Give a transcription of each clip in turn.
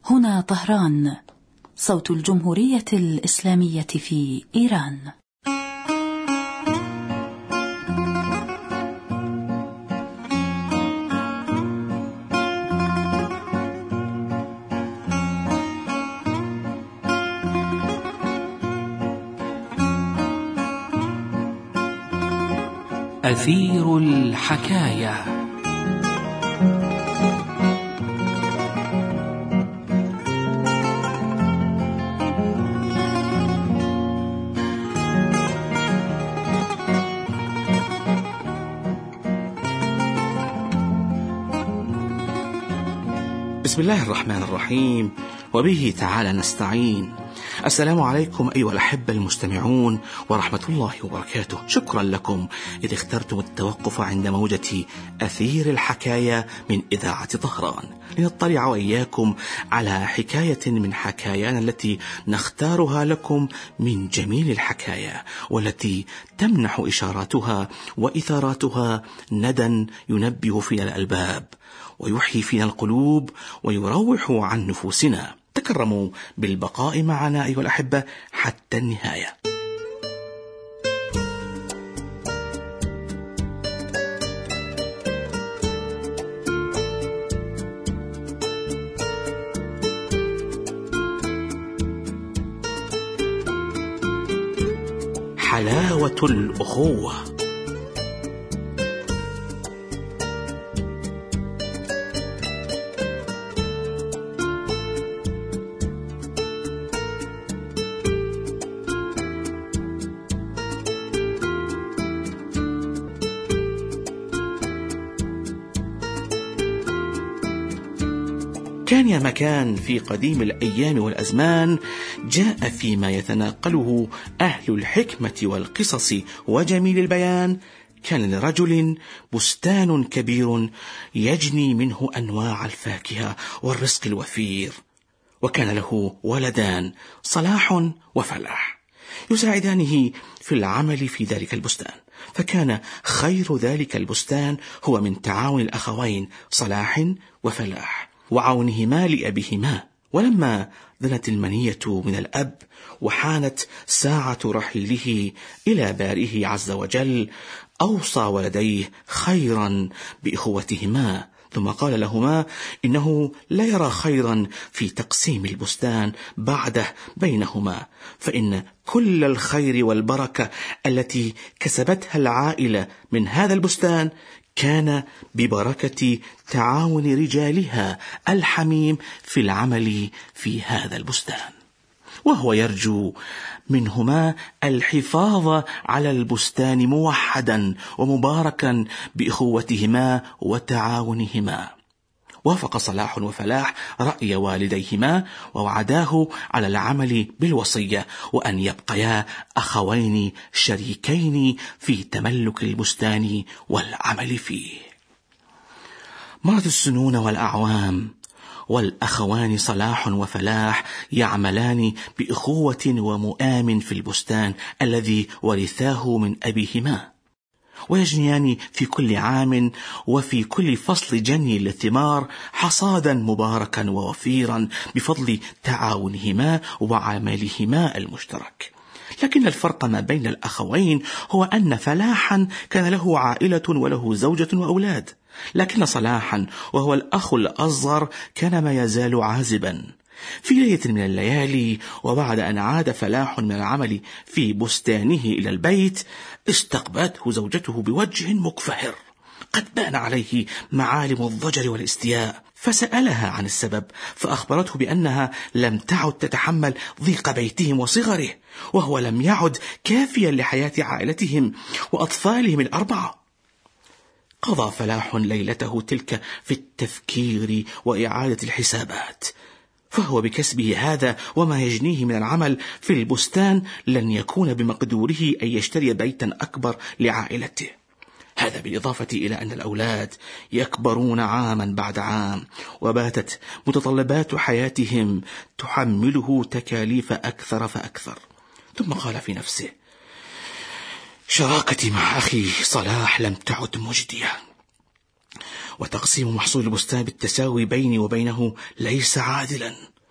هنا طهران، صوت الجمهورية الإسلامية في إيران. أثير الحكاية. بسم الله الرحمن الرحيم، وبه تعالى نستعين. السلام عليكم أيها الأحبة المستمعون ورحمة الله وبركاته. شكرا لكم إذ اخترتم التوقف عند موجة أثير الحكاية من إذاعة طهران لنطلع وإياكم على حكاية من حكايانا التي نختارها لكم من جميل الحكاية، والتي تمنح إشاراتها وإثاراتها ندى ينبه فينا الألباب ويحيي فينا القلوب ويروح عن نفوسنا. تكرموا بالبقاء معنا أيها الأحبة حتى النهاية. حلاوة الأخوة. كان يا مكان في قديم الأيام والأزمان جاء فيما يتناقله أهل الحكمة والقصص وجميل البيان، كان لرجل بستان كبير يجني منه أنواع الفاكهة والرزق الوفير، وكان له ولدان صلاح وفلاح يساعدانه في العمل في ذلك البستان. فكان خير ذلك البستان هو من تعاون الأخوين صلاح وفلاح وعونهما لأبيهما. ولما دنت المنية من الأب وحانت ساعة رحيله إلى بارئه عز وجل، أوصى ولديه خيرا بإخوتهما، ثم قال لهما إنه لا يرى خيرا في تقسيم البستان بعده بينهما، فإن كل الخير والبركة التي كسبتها العائلة من هذا البستان كان ببركة تعاون رجالها الحميم في العمل في هذا البستان، وهو يرجو منهما الحفاظ على البستان موحدا ومباركا بإخوتهما وتعاونهما. وافق صلاح وفلاح رأي والديهما ووعداه على العمل بالوصية، وأن يبقيا أخوين شريكين في تملك البستان والعمل فيه. مرت السنون والأعوام، والأخوان صلاح وفلاح يعملان بإخوة ومؤام في البستان الذي ورثاه من أبيهما، ويجنيان في كل عام وفي كل فصل جني للثمار حصادا مباركا ووفيرا بفضل تعاونهما وعملهما المشترك. لكن الفرق ما بين الأخوين هو أن فلاحا كان له عائلة وله زوجة وأولاد، لكن صلاحا وهو الأخ الأصغر كان ما يزال عازبا. في ليلة من الليالي، وبعد أن عاد فلاح من العمل في بستانه إلى البيت، استقبلته زوجته بوجه مكفهر قد بان عليه معالم الضجر والاستياء، فسألها عن السبب، فأخبرته بأنها لم تعد تتحمل ضيق بيتهم وصغره، وهو لم يعد كافيا لحياة عائلتهم وأطفالهم الأربعة. قضى فلاح ليلته تلك في التفكير وإعادة الحسابات، فهو بكسبه هذا وما يجنيه من العمل في البستان لن يكون بمقدوره أن يشتري بيتا أكبر لعائلته. هذا بالإضافة إلى أن الأولاد يكبرون عاما بعد عام، وباتت متطلبات حياتهم تحمله تكاليف أكثر فأكثر. ثم قال في نفسه: شراكتي مع أخي صلاح لم تعد مجدية، وتقسيم محصول البستان بالتساوي بيني وبينه ليس عادلا،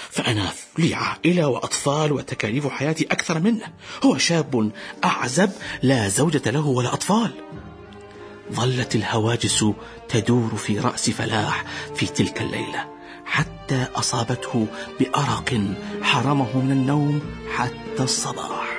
فأنا لي عائلة وأطفال وتكاليف حياتي أكثر منه. هو شاب أعزب لا زوجة له ولا أطفال. ظلت الهواجس تدور في رأس فلاح في تلك الليلة حتى أصابته بأرق حرمه من النوم حتى الصباح.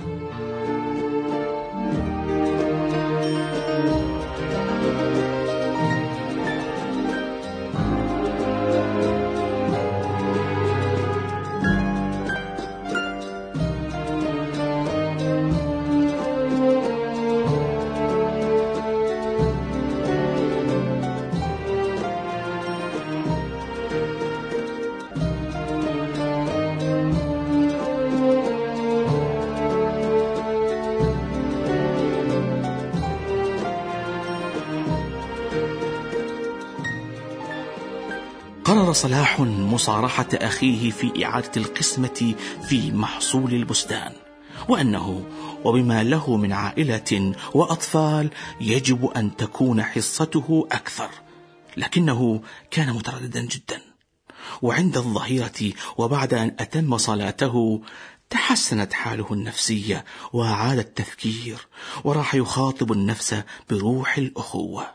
قرر صلاح مصارحة أخيه في إعادة القسمة في محصول البستان، وأنه وبما له من عائلة وأطفال يجب أن تكون حصته أكثر، لكنه كان مترددا جدا. وعند الظهيرة وبعد أن أتم صلاته تحسنت حاله النفسية وعاد التفكير، وراح يخاطب النفس بروح الأخوة.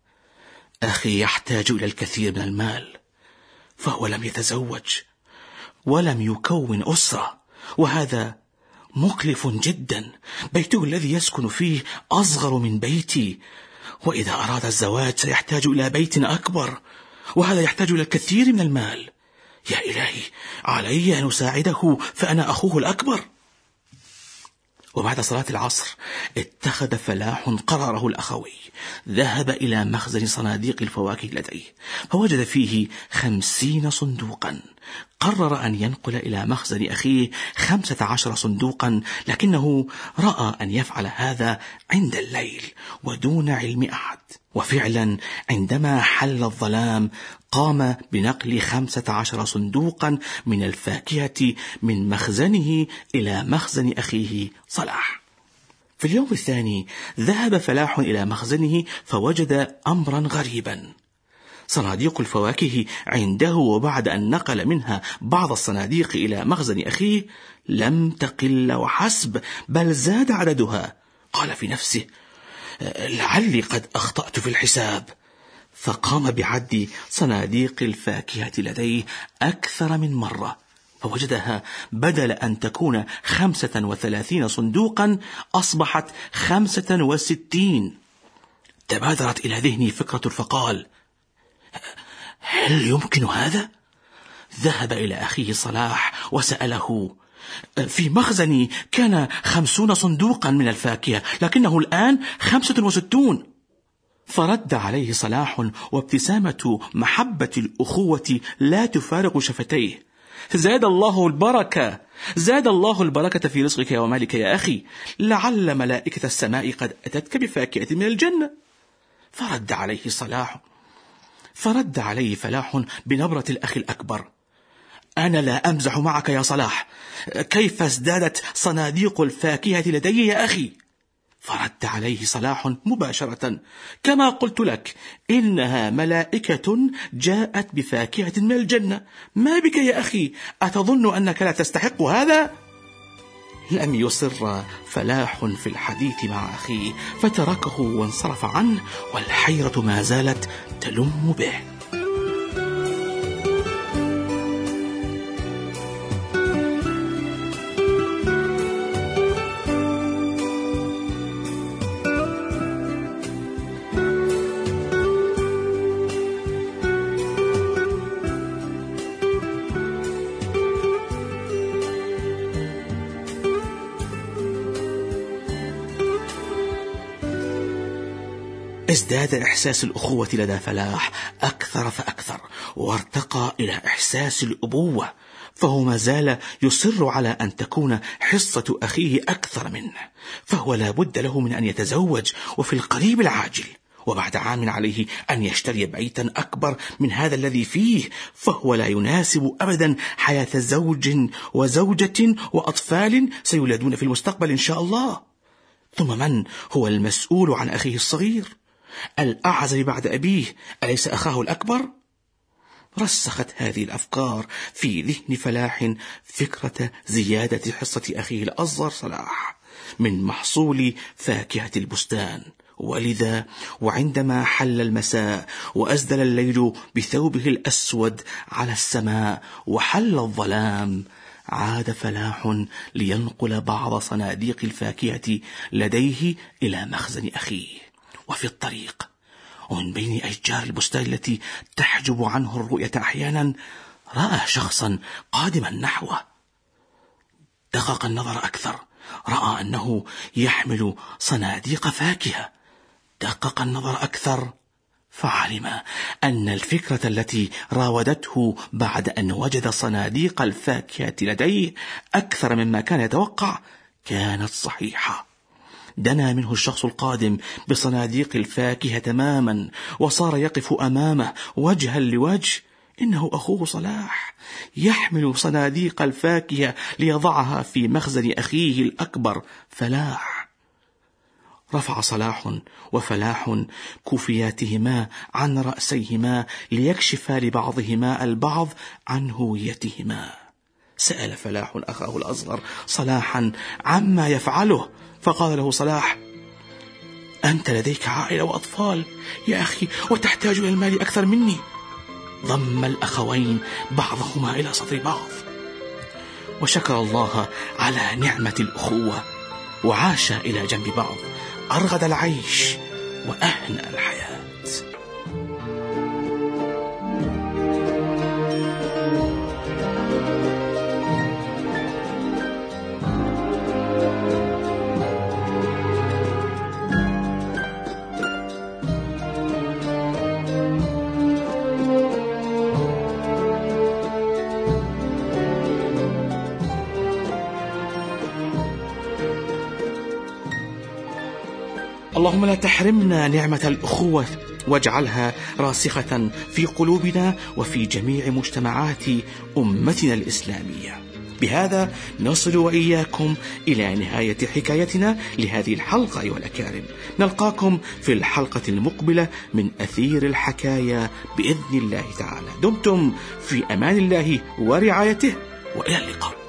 أخي يحتاج إلى الكثير من المال، فهو لم يتزوج ولم يكون أسرة، وهذا مكلف جدا. بيته الذي يسكن فيه أصغر من بيتي، وإذا أراد الزواج سيحتاج إلى بيت أكبر، وهذا يحتاج إلى الكثير من المال. يا إلهي، علي أن أساعده فأنا أخوه الأكبر. وبعد صلاة العصر اتخذ فلاح قراره الأخوي. ذهب إلى مخزن صناديق الفواكه لديه، فوجد فيه 50 صندوقا. قرر أن ينقل إلى مخزن أخيه 15 صندوقا، لكنه رأى أن يفعل هذا عند الليل ودون علم أحد. وفعلا عندما حل الظلام قام بنقل 15 صندوقا من الفاكهة من مخزنه إلى مخزن أخيه صلاح. في اليوم الثاني ذهب فلاح إلى مخزنه فوجد أمرا غريبا. صناديق الفواكه عنده، وبعد أن نقل منها بعض الصناديق إلى مخزن أخيه لم تقل وحسب، بل زاد عددها. قال في نفسه: لعلي قد أخطأت في الحساب. فقام بعد صناديق الفاكهة لديه أكثر من مرة، فوجدها بدل أن تكون 35 صندوقا أصبحت 65. تبادرت إلى ذهني فكرة فقال: هل يمكن هذا؟ ذهب إلى أخيه صلاح وسأله: في مخزني كان 50 صندوقا من الفاكهة، لكنه الآن 65. فرد عليه صلاح وابتسامة محبة الأخوة لا تفارق شفتيه: زاد الله البركة، زاد الله البركة في رزقك ومالك يا أخي، لعل ملائكة السماء قد أتتك بفاكهة من الجنة. فرد عليه فلاح بنبرة الأخ الأكبر: أنا لا أمزح معك يا صلاح، كيف ازدادت صناديق الفاكهة لدي يا أخي؟ فرد عليه صلاح مباشرة: كما قلت لك، إنها ملائكة جاءت بفاكهة من الجنة، ما بك يا أخي؟ أتظن أنك لا تستحق هذا؟ لم يصر فلاح في الحديث مع أخيه، فتركه وانصرف عنه، والحيرة ما زالت تلم به. ازداد إحساس الأخوة لدى فلاح أكثر فأكثر، وارتقى إلى إحساس الأبوة، فهو ما زال يصر على أن تكون حصة أخيه أكثر منه، فهو لا بد له من أن يتزوج وفي القريب العاجل، وبعد عام عليه أن يشتري بيتا أكبر من هذا الذي فيه، فهو لا يناسب أبدا حياة زوج وزوجة وأطفال سيولدون في المستقبل إن شاء الله. ثم من هو المسؤول عن أخيه الصغير الأعزب بعد أبيه؟ أليس أخاه الأكبر؟ رسخت هذه الأفكار في ذهن فلاح فكرة زيادة حصة أخيه الأصغر صلاح من محصول فاكهة البستان. ولذا وعندما حل المساء وأسدل الليل بثوبه الأسود على السماء وحل الظلام، عاد فلاح لينقل بعض صناديق الفاكهة لديه إلى مخزن أخيه. وفي الطريق ومن بين أشجار البستان التي تحجب عنه الرؤية أحيانا، رأى شخصا قادما نحوه. دقق النظر أكثر، رأى أنه يحمل صناديق فاكهة. دقق النظر أكثر فعلم أن الفكرة التي راودته بعد أن وجد صناديق الفاكهة لديه أكثر مما كان يتوقع كانت صحيحة. دنا منه الشخص القادم بصناديق الفاكهة تماما، وصار يقف أمامه وجها لوجه. إنه أخوه صلاح يحمل صناديق الفاكهة ليضعها في مخزن أخيه الأكبر فلاح. رفع صلاح وفلاح كوفياتهما عن رأسيهما ليكشفا لبعضهما البعض عن هويتهما. سأل فلاح أخاه الأصغر صلاحا عما يفعله، فقال له صلاح: أنت لديك عائلة وأطفال يا أخي، وتحتاج إلى المال أكثر مني. ضم الأخوين بعضهما إلى صدر بعض، وشكر الله على نعمة الأخوة، وعاشا إلى جنب بعض، أرغد العيش وأهنأ الحياة. اللهم لا تحرمنا نعمة الأخوة، واجعلها راسخة في قلوبنا وفي جميع مجتمعات أمتنا الإسلامية. بهذا نصل وإياكم إلى نهاية حكايتنا لهذه الحلقة أيها الأكارم. نلقاكم في الحلقة المقبلة من أثير الحكاية بإذن الله تعالى. دمتم في أمان الله ورعايته، وإلى اللقاء.